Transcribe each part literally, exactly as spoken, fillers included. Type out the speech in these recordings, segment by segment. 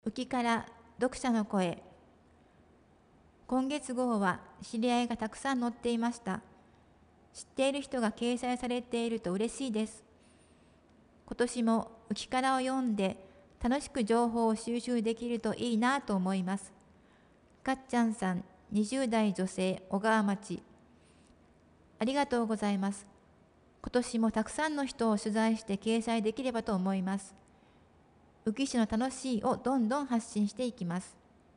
浮きから読者の声。今月号は知り合いがたくさん載っていました。知っている人が掲載されていると嬉しいです。今年も浮きからを読んで楽しく情報を収集できるといいなと思います。かっちゃんさん、にじゅう代女性、小川町。ありがとうございます。今年もたくさんの人を取材して掲載できればと思います。浮き師の楽しいをどんどん発信していきます。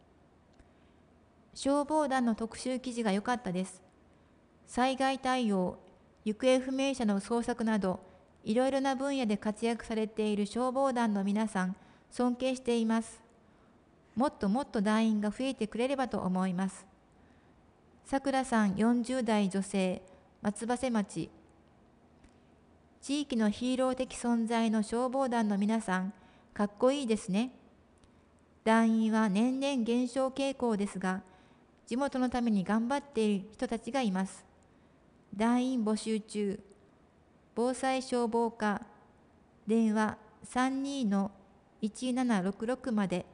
消防団の特集記事が良かったです。災害対応、行方不明者の捜索など、いろいろな分野で活躍されている消防団の皆さん、尊敬しています。もっともっと団員が増えてくれればと思います。さくらさんよんじゅう代女性、松葉瀬町。地域のヒーロー的存在の消防団の皆さん、かっこいいですね。団員は年々減少傾向ですが、地元のために頑張っている人たちがいます。団員募集中。防災消防課。電話 さんにーのいちななろくろく まで。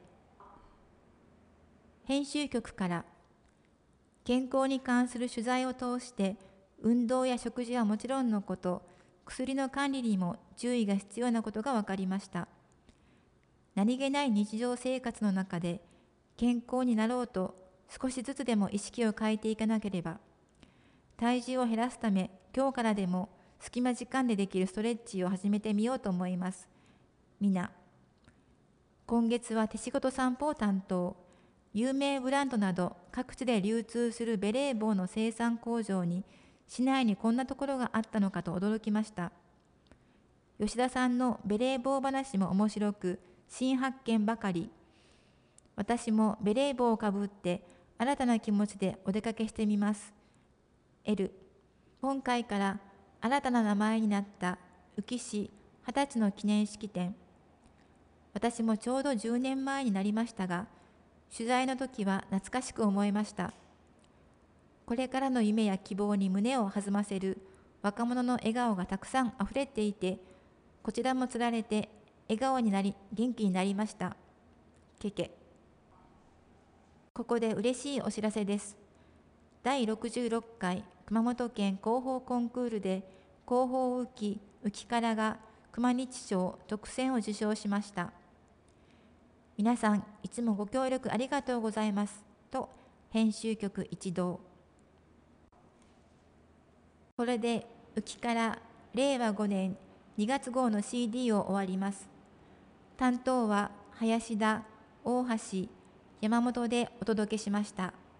編集局から。健康に関する取材を通して、運動や食事はもちろんのこと、薬の管理にも注意が必要なことが分かりました。何気ない日常生活の中で健康になろうと少しずつでも意識を変えていかなければ。体重を減らすため今日からでも隙間時間でできるストレッチを始めてみようと思います。みな。今月は手仕事散歩を担当。有名ブランドなど各地で流通するベレー帽の生産工場に市内にこんなところがあったのかと驚きました。吉田さんのベレー帽話も面白く新発見ばかり。私もベレー帽をかぶって新たな気持ちでお出かけしてみます。L。今回から新たな名前になった宇城市はたちの記念式典。私もちょうどじゅうねんまえになりましたが、取材の時は懐かしく思いました。これからの夢や希望に胸を弾ませる若者の笑顔がたくさんあふれていて、こちらもつられて笑顔になり元気になりました。けけ。ここで嬉しいお知らせです。だいろくじゅうろっかい熊本県広報コンクールで広報浮き浮きからが熊日賞特選を受賞しました。皆さんいつもご協力ありがとうございますと編集局一同。これで浮きかられいわごねんにがつ号の シーディー を終わります。担当は林田、大橋、山本でお届けしました。